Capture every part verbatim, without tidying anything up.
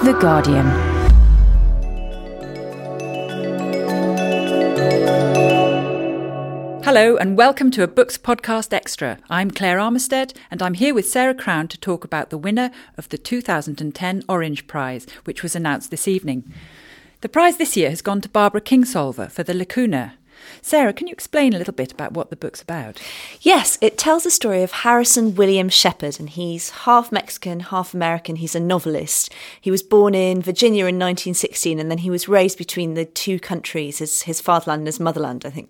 The Guardian. Hello and welcome to a Books Podcast Extra. I'm Claire Armistead and I'm here with Sarah Crown to talk about the winner of the two thousand ten Orange Prize, which was announced this evening. The prize this year has gone to Barbara Kingsolver for The Lacuna. Sarah, can you explain a little bit about what the book's about? Yes, it tells the story of Harrison William Shepard, and he's half Mexican, half American. He's a novelist. He was born in Virginia in nineteen sixteen, and then he was raised between the two countries, his, his fatherland and his motherland, I think.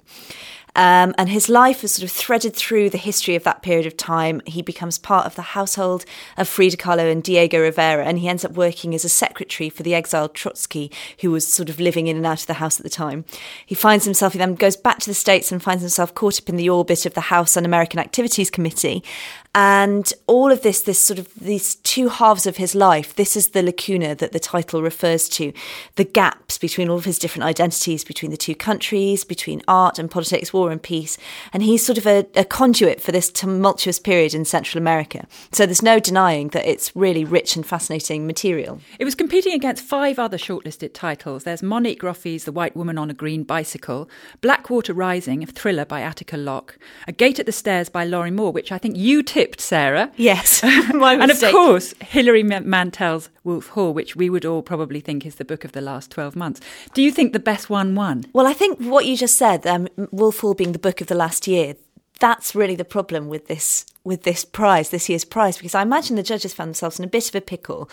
Um, and his life is sort of threaded through the history of that period of time. He becomes part of the household of Frida Kahlo and Diego Rivera, and he ends up working as a secretary for the exiled Trotsky, who was sort of living in and out of the house at the time. He finds himself, he then goes back to the States and finds himself caught up in the orbit of the House Un-American Activities Committee. And all of this, this sort of, these two halves of his life, this is the lacuna that the title refers to, the gaps between all of his different identities, between the two countries, between art and politics, war and peace. And he's sort of a, a conduit for this tumultuous period in Central America. So there's no denying that it's really rich and fascinating material. It was competing against five other shortlisted titles. There's Monique Groffy's The White Woman on a Green Bicycle, Blackwater Rising, a thriller by Attica Locke, A Gate at the Stairs by Laurie Moore, which I think you tipped, Sarah. Yes, my And mistake. of course, Hilary Mantel's Wolf Hall, which we would all probably think is the book of the last twelve months. Do you think the best one won? Well, I think what you just said, um, Wolf Hall being the book of the last year, that's really the problem with this with this prize, this year's prize, because I imagine the judges found themselves in a bit of a pickle.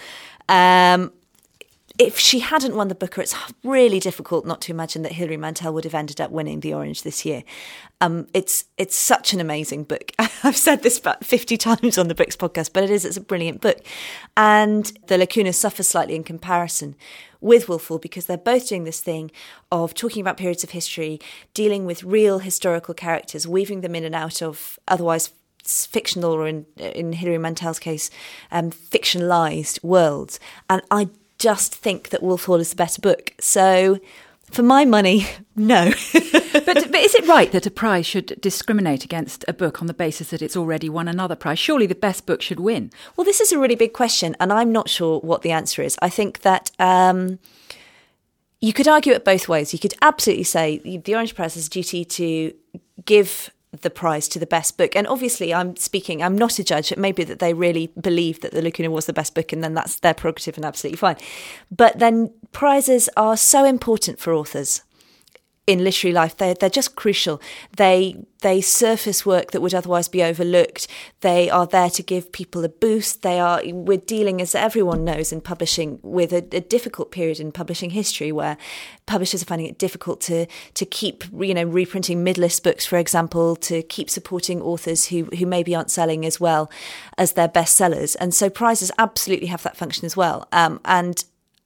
Um, if she hadn't won the Booker, it's really difficult not to imagine that Hilary Mantel would have ended up winning the Orange this year. Um, it's it's such an amazing book. I've said this about fifty times on the Books podcast, but it is, it's a brilliant book. And The Lacuna suffers slightly in comparison with Wolf Hall because they're both doing this thing of talking about periods of history, dealing with real historical characters, weaving them in and out of otherwise fictional, or in, in Hilary Mantel's case, um, fictionalised worlds. And I just think that Wolf Hall is the better book. So for my money, no. but, but is it right that a prize should discriminate against a book on the basis that it's already won another prize? Surely the best book should win. Well, this is a really big question, and I'm not sure what the answer is. I think that um, you could argue it both ways. You could absolutely say the Orange Prize has a duty to give the prize to the best book. And obviously I'm speaking, I'm not a judge. It may be that they really believe that The Lacuna was the best book, and then that's their prerogative and absolutely fine. But then prizes are so important for authors in literary life. They're, they're just crucial. They they surface work that would otherwise be overlooked. They are there to give people a boost. They are, we're dealing, as everyone knows in publishing, with a, a difficult period in publishing history where publishers are finding it difficult to to keep, you know, reprinting mid-list books, for example, to keep supporting authors who, who maybe aren't selling as well as their bestsellers. And so prizes absolutely have that function as well. Um, and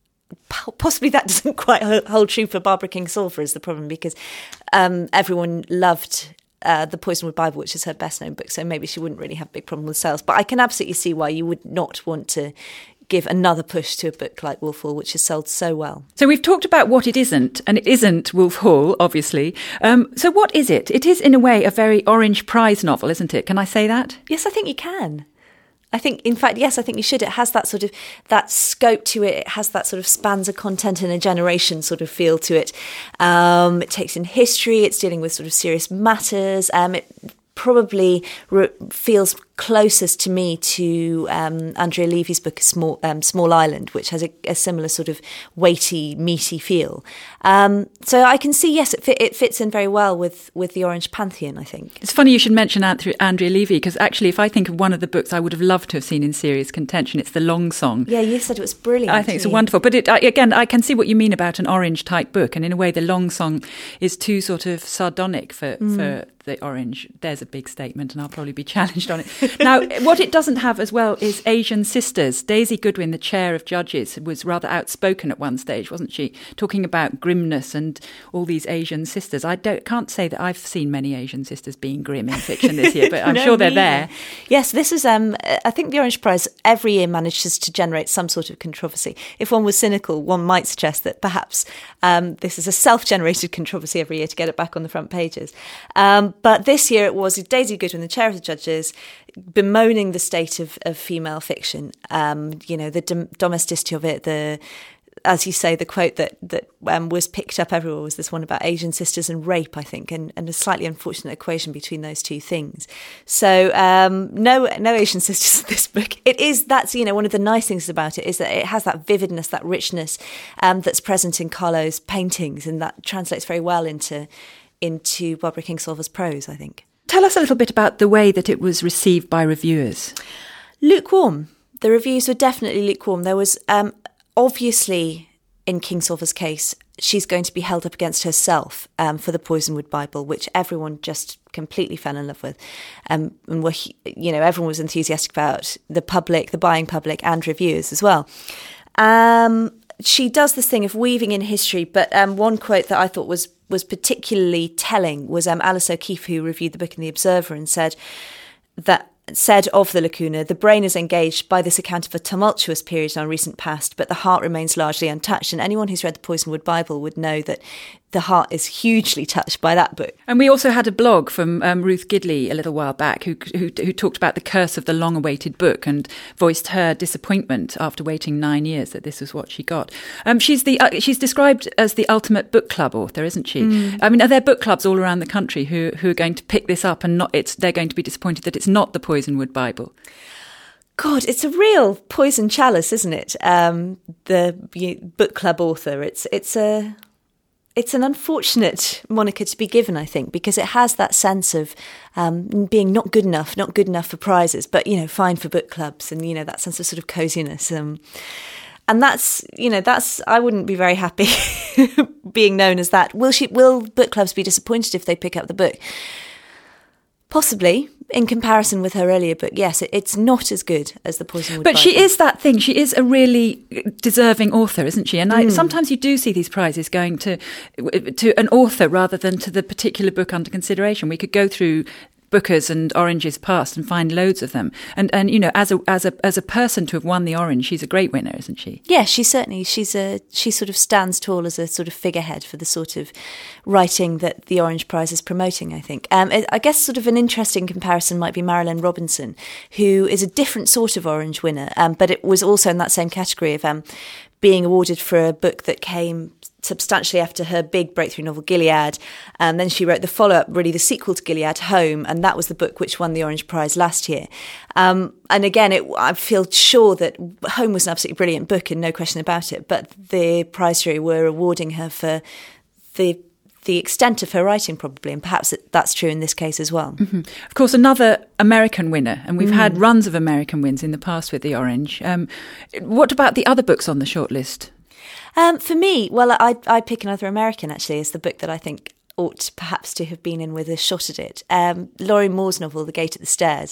possibly that doesn't quite hold true for Barbara Kingsolver is the problem, because um, everyone loved uh, The Poisonwood Bible, which is her best-known book, so maybe she wouldn't really have a big problem with sales. But I can absolutely see why you would not want to give another push to a book like Wolf Hall, which has sold so well. So we've talked about what it isn't, and it isn't Wolf Hall, obviously. Um, so what is it? It is, in a way, a very Orange Prize novel, isn't it? Can I say that? Yes, I think you can. I think, in fact, yes, I think you should. It has that sort of, that scope to it. It has that sort of spans a content in a generation sort of feel to it. Um, it takes in history. It's dealing with sort of serious matters. Um, it probably re- feels closest to me to um, Andrea Levy's book, Small, um, Small Island, which has a, a similar sort of weighty, meaty feel. Um, so I can see, yes, it, fit, it fits in very well with, with the Orange Pantheon, I think. It's funny you should mention Andrea Levy, because actually if I think of one of the books I would have loved to have seen in serious contention, it's The Long Song. Yeah, you said it was brilliant. I think it's wonderful. But it, I, again, I can see what you mean about an Orange-type book, and in a way The Long Song is too sort of sardonic for, mm. for the Orange. There's a big statement, and I'll probably be challenged on it. Now, what it doesn't have as well is Asian sisters. Daisy Goodwin, the chair of judges, was rather outspoken at one stage, wasn't she? Talking about grimness and all these Asian sisters. I don't, can't say that I've seen many Asian sisters being grim in fiction this year, but I'm no, sure they're there. Yes, this is, um, I think the Orange Prize every year manages to generate some sort of controversy. If one was cynical, one might suggest that perhaps um, this is a self-generated controversy every year to get it back on the front pages. Um, but this year it was Daisy Goodwin, the chair of the judges, bemoaning the state of, of female fiction, um, you know, the dom- domesticity of it, the, as you say, the quote that that um, was picked up everywhere was this one about Asian sisters and rape, I think, and, and a slightly unfortunate equation between those two things. So um, no no Asian sisters in this book. It is, that's, you know, one of the nice things about it is that it has that vividness, that richness um, that's present in Carlo's paintings, and that translates very well into into Barbara Kingsolver's prose, I think. Tell us a little bit about the way that it was received by reviewers. Lukewarm. The reviews were definitely lukewarm. There was... Um, Obviously, in Kingsolver's case, she's going to be held up against herself um, for the Poisonwood Bible, which everyone just completely fell in love with. Um, and were, you know, everyone was enthusiastic about, the public, the buying public, and reviewers as well. Um, she does this thing of weaving in history, but um, one quote that I thought was was particularly telling was um, Alice O'Keefe, who reviewed the book in The Observer, and said that said of the lacuna, the brain is engaged by this account of a tumultuous period in our recent past, but the heart remains largely untouched. And anyone who's read the Poisonwood Bible would know that the heart is hugely touched by that book. And we also had a blog from um, Ruth Gidley a little while back who, who who talked about the curse of the long-awaited book and voiced her disappointment after waiting nine years that this was what she got. Um, she's the uh, she's described as the ultimate book club author, isn't she? Mm. I mean, are there book clubs all around the country who who are going to pick this up and not it's they're going to be disappointed that it's not the Poisonwood Bible? God, it's a real poison chalice, isn't it? Um, the book club author. It's it's a It's an unfortunate moniker to be given, I think, because it has that sense of um, being not good enough, not good enough for prizes, but, you know, fine for book clubs, and, you know, that sense of sort of coziness. Um, and that's, you know, that's, I wouldn't be very happy being known as that. Will she? Will book clubs be disappointed if they pick up the book? Possibly. In comparison with her earlier book, yes, it, it's not as good as the Poisonwood But Bible. she is that thing. She is a really deserving author, isn't she? And I, mm. sometimes you do see these prizes going to to an author rather than to the particular book under consideration. We could go through Booker's and Orange's past and find loads of them. And and you know, as a as a as a person to have won the Orange, she's a great winner, isn't she? Yeah, she certainly she's a she sort of stands tall as a sort of figurehead for the sort of writing that the Orange Prize is promoting, I think. Um, I guess sort of an interesting comparison might be Marilyn Robinson, who is a different sort of Orange winner, um, but it was also in that same category of um, being awarded for a book that came substantially after her big breakthrough novel Gilead, and then she wrote the follow-up, really the sequel to Gilead, Home, and that was the book which won the Orange Prize last year. Um, and again, it, I feel sure that Home was an absolutely brilliant book and no question about it, but the prize jury were awarding her for the the extent of her writing, probably, and perhaps that's true in this case as well. Mm-hmm. Of course, another American winner, and we've mm. had runs of American wins in the past with the Orange. Um, what about the other books on the shortlist? Um, for me, well, I I pick another American, actually, as the book that I think ought perhaps to have been in with a shot at it. Um, Laurie Moore's novel, The Gate at the Stairs,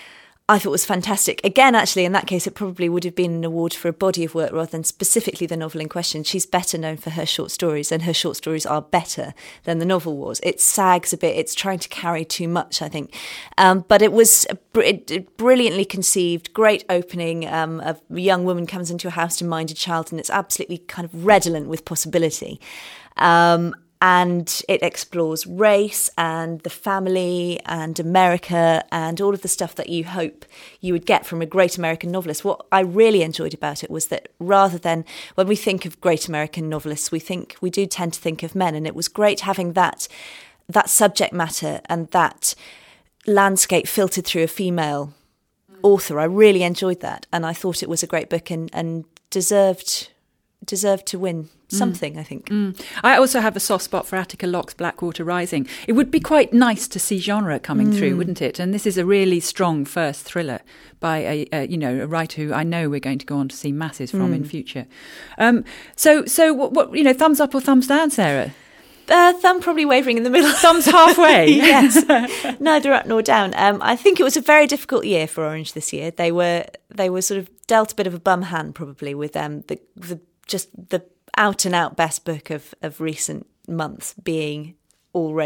I thought was fantastic. Again, actually, in that case, it probably would have been an award for a body of work rather than specifically the novel in question. She's better known for her short stories, and her short stories are better than the novel was. It sags a bit. It's trying to carry too much, I think. Um, but it was a br- brilliantly conceived, great opening. Um, a young woman comes into a house to mind a child, and it's absolutely kind of redolent with possibility. Um And it explores race and the family and America and all of the stuff that you hope you would get from a great American novelist. What I really enjoyed about it was that rather than, when we think of great American novelists, we think we do tend to think of men. And it was great having that that subject matter and that landscape filtered through a female author. I really enjoyed that. And I thought it was a great book and, and deserved deserved to win something, mm. I think. Mm. I also have a soft spot for Attica Locke's Blackwater Rising. It would be quite nice to see genre coming mm. through, wouldn't it? And this is a really strong first thriller by a, a you know a writer who I know we're going to go on to see masses from mm. in future. Um, so so what, what you know, thumbs up or thumbs down, Sarah? Uh, thumb probably wavering in the middle. Thumbs halfway. Yes, neither up nor down. Um, I think it was a very difficult year for Orange this year. They were they were sort of dealt a bit of a bum hand probably with um, the the just the out and out best book of, of recent months being already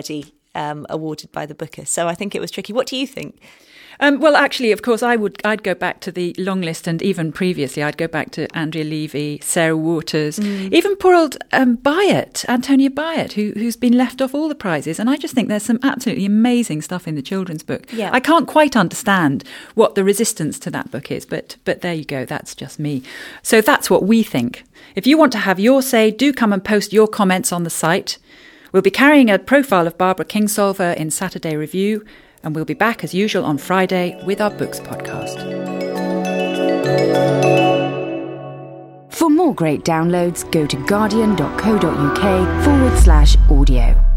um, awarded by the Booker. So I think it was tricky. What do you think? Um, well, actually, of course, I would. I'd go back to the long list, and even previously, I'd go back to Andrea Levy, Sarah Waters, mm. even poor old um, Byatt, Antonia Byatt, who, who's been left off all the prizes. And I just think there's some absolutely amazing stuff in the children's book. Yeah. I can't quite understand what the resistance to that book is, but but there you go. That's just me. So that's what we think. If you want to have your say, do come and post your comments on the site. We'll be carrying a profile of Barbara Kingsolver in Saturday Review. And we'll be back as usual on Friday with our Books podcast. For more great downloads, go to guardian.co.uk forward slash audio.